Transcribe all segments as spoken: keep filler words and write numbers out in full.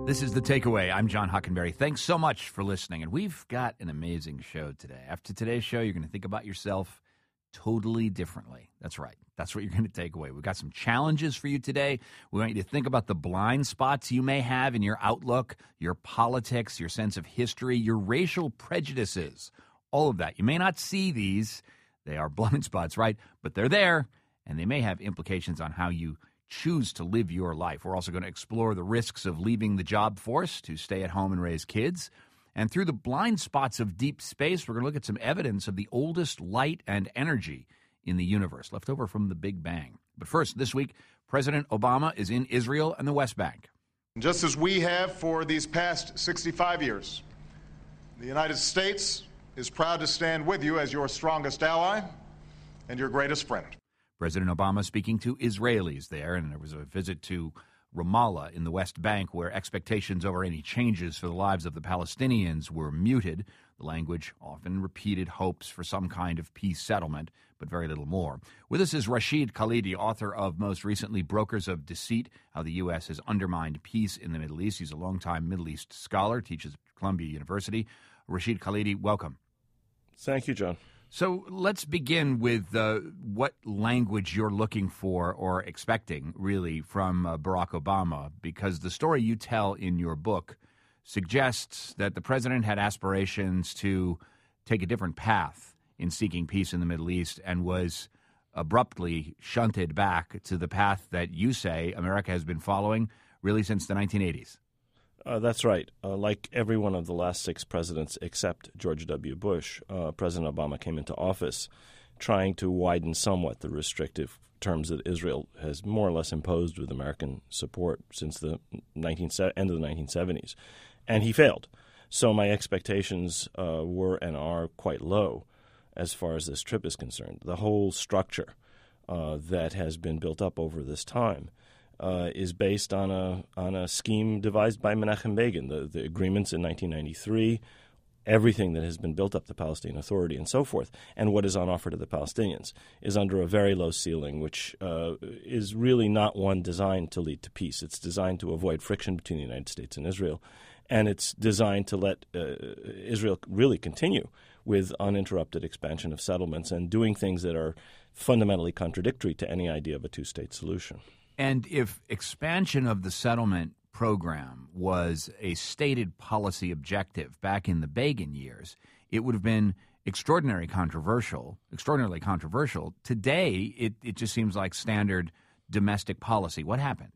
This is The Takeaway. I'm John Hockenberry. Thanks so much for listening. And we've got an amazing show today. After today's show, you're going to think about yourself totally differently. That's right. That's what you're going to take away. We've got some challenges for you today. We want you to think about the blind spots you may have in your outlook, your politics, your sense of history, your racial prejudices, all of that. You may not see these. They are blind spots, right? But they're there, and they may have implications on how you choose to live your life. We're also going to explore the risks of leaving the job force to stay at home and raise kids. And through the blind spots of deep space, we're going to look at some evidence of the oldest light and energy in the universe, left over from the Big Bang. But first, this week, President Obama is in Israel and the West Bank. Just as we have for these past sixty-five years, the United States is proud to stand with you as your strongest ally and your greatest friend. President Obama speaking to Israelis there, and there was a visit to Ramallah in the West Bank where expectations over any changes for the lives of the Palestinians were muted. The language often repeated hopes for some kind of peace settlement, but very little more. With us is Rashid Khalidi, author of most recently Brokers of Deceit, How the U S Has Undermined Peace in the Middle East. He's a longtime Middle East scholar, teaches at Columbia University. Rashid Khalidi, welcome. Thank you, John. So let's begin with uh, what language you're looking for or expecting, really, from uh, Barack Obama, because the story you tell in your book suggests that the president had aspirations to take a different path in seeking peace in the Middle East and was abruptly shunted back to the path that you say America has been following really since the nineteen eighties. Uh, that's right. Uh, like every one of the last six presidents except George W. Bush, uh, President Obama came into office trying to widen somewhat the restrictive terms that Israel has more or less imposed with American support since the nineteen, end of the nineteen seventies. And he failed. So my expectations uh, were and are quite low as far as this trip is concerned. The whole structure uh, that has been built up over this time Uh, is based on a on a scheme devised by Menachem Begin, the, the agreements in nineteen ninety-three, everything that has been built up the Palestinian Authority and so forth, and what is on offer to the Palestinians is under a very low ceiling, which uh, is really not one designed to lead to peace. It's designed to avoid friction between the United States and Israel, and it's designed to let uh, Israel really continue with uninterrupted expansion of settlements and doing things that are fundamentally contradictory to any idea of a two-state solution. And if expansion of the settlement program was a stated policy objective back in the Begin years, it would have been extraordinarily controversial, extraordinarily controversial. Today, it, it just seems like standard domestic policy. What happened?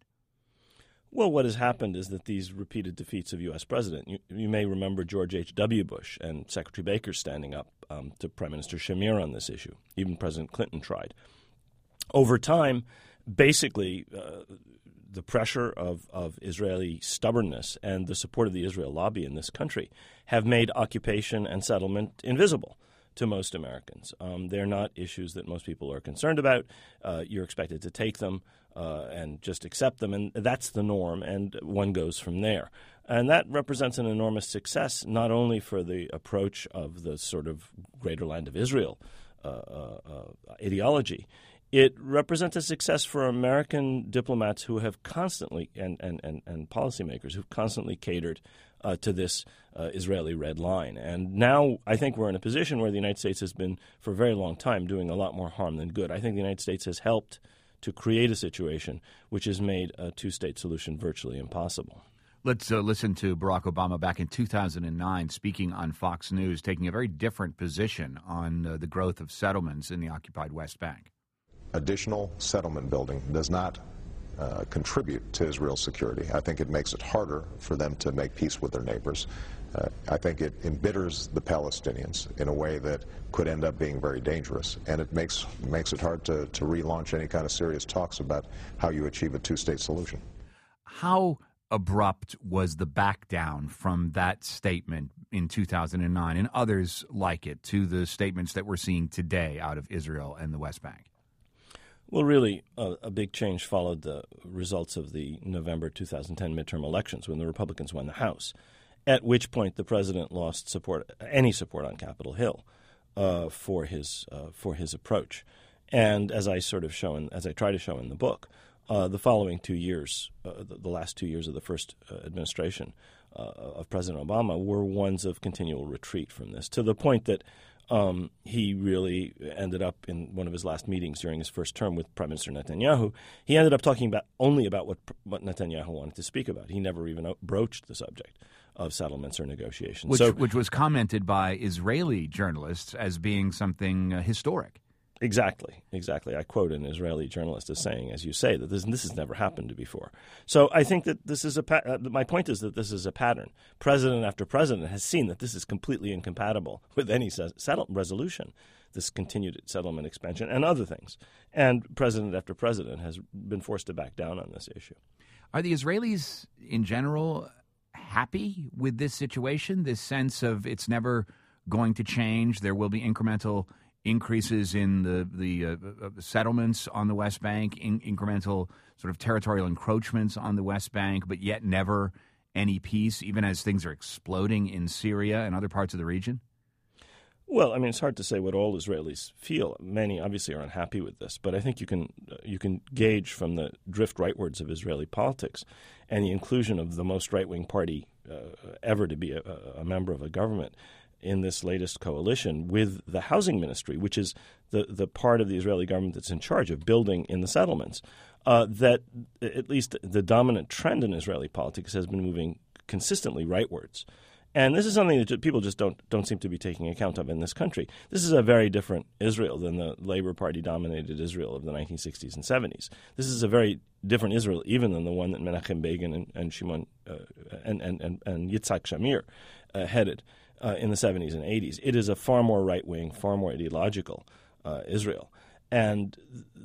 Well, what has happened is that these repeated defeats of U S president, you, you may remember George H W. Bush and Secretary Baker standing up um, to Prime Minister Shamir on this issue. Even President Clinton tried. Over time, basically, uh, the pressure of, of Israeli stubbornness and the support of the Israel lobby in this country have made occupation and settlement invisible to most Americans. Um, they're not issues that most people are concerned about. Uh, you're expected to take them uh, and just accept them, and that's the norm, and one goes from there. And that represents an enormous success, not only for the approach of the sort of greater land of Israel uh, uh, uh, ideology. It represents a success for American diplomats who have constantly, and, and, and, and policymakers who've constantly catered uh, to this uh, Israeli red line. And now I think we're in a position where the United States has been, for a very long time, doing a lot more harm than good. I think the United States has helped to create a situation which has made a two-state solution virtually impossible. Let's uh, listen to Barack Obama back in two thousand nine speaking on Fox News, taking a very different position on uh, the growth of settlements in the occupied West Bank. Additional settlement building does not uh, contribute to Israel's security. I think it makes it harder for them to make peace with their neighbors. Uh, I think it embitters the Palestinians in a way that could end up being very dangerous, and it makes makes it hard to, to relaunch any kind of serious talks about how you achieve a two-state solution. How abrupt was the back down from that statement in two thousand nine and others like it to the statements that we're seeing today out of Israel and the West Bank? Well, really, a, a big change followed the results of the November two thousand ten midterm elections when the Republicans won the House, at which point the president lost support, any support on Capitol Hill uh, for his uh, for his approach. And as I sort of show in, as I try to show in the book, uh, the following two years, uh, the, the last two years of the first uh, administration uh, of President Obama, were ones of continual retreat from this, to the point that um, he really ended up in one of his last meetings during his first term with Prime Minister Netanyahu. He ended up talking about only about what, what Netanyahu wanted to speak about. He never even broached the subject of settlements or negotiations. Which, so, which was commented by Israeli journalists as being something uh, historic. Exactly, exactly. I quote an Israeli journalist as saying, as you say, that this, this has never happened before. So I think that this is a pa- uh, my point is that this is a pattern. President after president has seen that this is completely incompatible with any se- settle- resolution, this continued settlement expansion and other things. And president after president has been forced to back down on this issue. Are the Israelis in general happy with this situation, this sense of it's never going to change, there will be incremental increases in the the uh, uh, settlements on the West Bank, in, incremental sort of territorial encroachments on the West Bank, but yet never any peace, even as things are exploding in Syria and other parts of the region? Well, I mean, it's hard to say what all Israelis feel. Many obviously are unhappy with this, but I think you can uh, you can gauge from the drift rightwards of Israeli politics and the inclusion of the most right-wing party uh, ever to be a, a member of a government in this latest coalition with the housing ministry, which is the, the part of the Israeli government that's in charge of building in the settlements, uh, that at least the dominant trend in Israeli politics has been moving consistently rightwards. And this is something that people just don't don't seem to be taking account of in this country. This is a very different Israel than the Labor Party-dominated Israel of the nineteen sixties and seventies. This is a very different Israel even than the one that Menachem Begin and, and Shimon uh, and, and, and, and Yitzhak Shamir uh, headed uh, in the seventies and eighties. It is a far more right-wing, far more ideological uh, Israel. And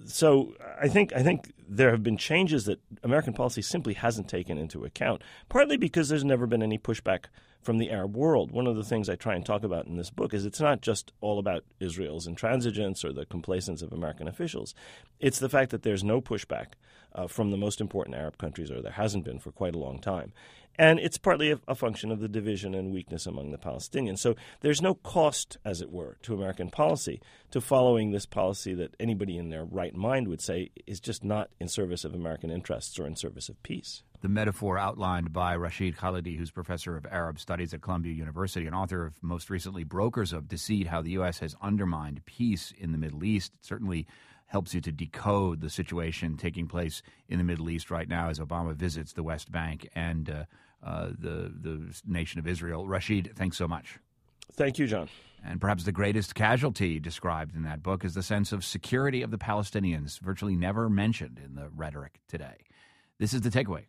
so I think I think there have been changes that American policy simply hasn't taken into account, partly because there's never been any pushback from the Arab world. One of the things I try and talk about in this book is it's not just all about Israel's intransigence or the complacence of American officials. It's the fact that there's no pushback uh, from the most important Arab countries, or there hasn't been for quite a long time. And it's partly a, a function of the division and weakness among the Palestinians. So there's no cost, as it were, to American policy to following this policy that anybody in their right mind would say is just not in service of American interests or in service of peace. The metaphor outlined by Rashid Khalidi, who's professor of Arab Studies at Columbia University and author of, most recently, Brokers of Deceit, How the U S Has Undermined Peace in the Middle East. It certainly helps you to decode the situation taking place in the Middle East right now as Obama visits the West Bank and uh, uh, the, the nation of Israel. Rashid, thanks so much. Thank you, John. And perhaps the greatest casualty described in that book is the sense of security of the Palestinians, virtually never mentioned in the rhetoric today. This is The Takeaway.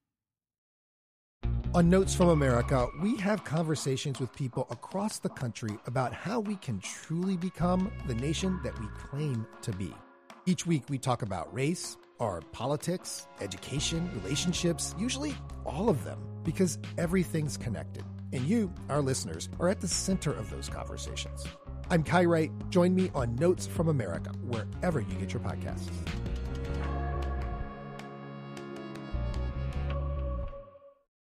On Notes from America, we have conversations with people across the country about how we can truly become the nation that we claim to be. Each week, we talk about race, our politics, education, relationships, usually all of them, because everything's connected. And you, our listeners, are at the center of those conversations. I'm Kai Wright. Join me on Notes from America, wherever you get your podcasts.